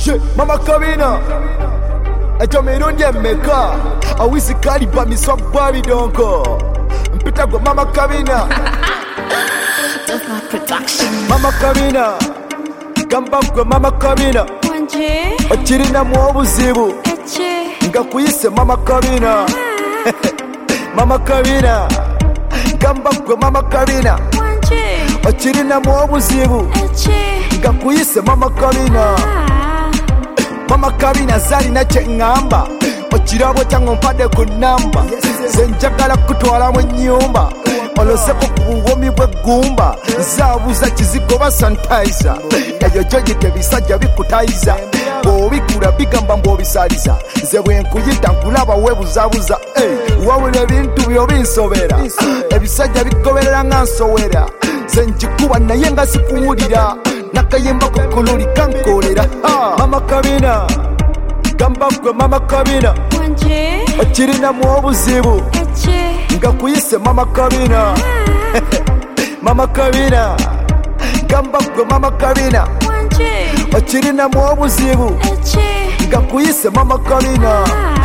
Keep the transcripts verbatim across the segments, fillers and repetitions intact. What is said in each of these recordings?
Che, Mama Kabina. Ejo mirundi emeka. Awisi kaliba miswagwa bidonko. Mpita go Mama Kabina. That's my production. Mama Kabina. Gamba gwe Mama Kabina. Wanje. Ochirina mu obuzibu. Eche. Nga kuyise Mama Kabina. Mama Kabina. Gamba gwe Mama Kabina. Wanje. Ochirina mu obuzibu. Eche. Nga kuyise Mama Kabina. Mama Kabina zalina kye ngamba. Okirabo kyange ompadde ku nnamba. Nze njagala kutwala mu nnyumba. Oloseko ku buwomi bw'eggumba. Nzaabuza kizigoba sanitizer. Eyo gyo gite bisajja bikutayiza. Bw'obikula bigamba mbw'obisaliza. Nze bwe nkuyita nkulaba weebuzaabuza. Wabula ebintu byo binsobera. Ebisajja bigoberera nga nsowera. Nze nkikuba naye nga sikuwulira. Nakayimba kukululi kankolera. Mama Kabina. Gamba gwe Mama Kabina. Wanje. Okirina mu obuzibu. Eche. Nga kuyise Mama Kabina. Mama Kabina. Gamba gwe Mama Kabina. Wanje. Okirina mu obuzibu. Eche. Nga kuyise Mama Kabina.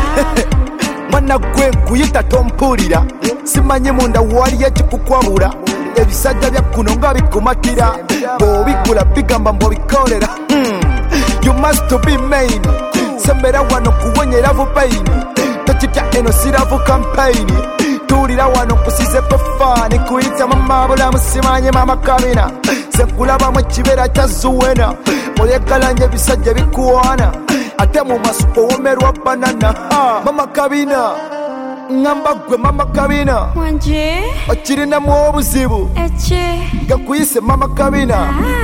Mwana gwe nkuyita tompulira. Simanyi munda waliyo ekikukwabula. Ebisajja bya kuno nga bikumatira. Bw'obigula bigamba mbw'obikolera. You must be main. Sembera wano kuwonyera bupaini. Tokitya eno siravu kampayini. Tuulira wano nkusizeko faani. Kuyita mama bulamu simanye Mama Kabina. Nze nkulabamu ekibeera kya Zuwena. Oyegalanya ebisajja bikuwaana. Ate mu maaso owomerwa banana. Mama Kabina. Ngamba gwe Mama Kabina. Wanje. Okirina mu obuzibu. Eche. Nga kuyise Mama Kabina.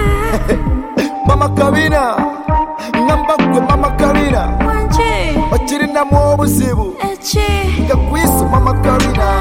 Mama Kabina. Ngamba gwe Mama Kabina. Wanje. Okirina mu obuzibu. Eche. Nga kuyise Mama Kabina.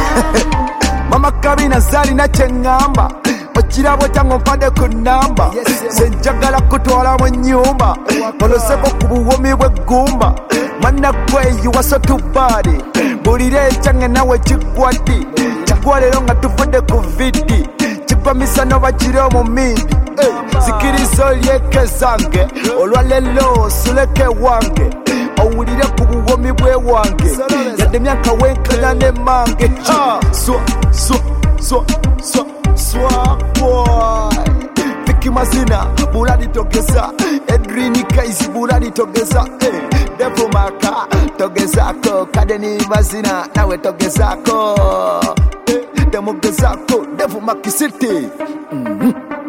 Mama Kabina zalina kye ngamba. Okirabo kyange ompadde ku nnamba. Nze njagala kutwala mu nnyumba. Oloseko ku buwomi bw'eggumba. Mwana gwe you are so too bad. Bulira ekyange nawe kiggwa ddi. Kiggwa leero nga tuvudde ku viddi. Kiggwa misano bakiri mu mindi. Zikiriza olyeke zange. Olwaleero suleke wange. Owulire ku buwomi bwe wange. Yadde myaka wenkana ne mange. Swa, swa, swa, swa, swa, boy. Vicky Mazina, buladi togeza. Edrini Kaizi, buladi togeza. Devo Maka, togezako. Kadeni Mazina, nawe togezako. Demogezako, Devo Maki City. Mm-hmm.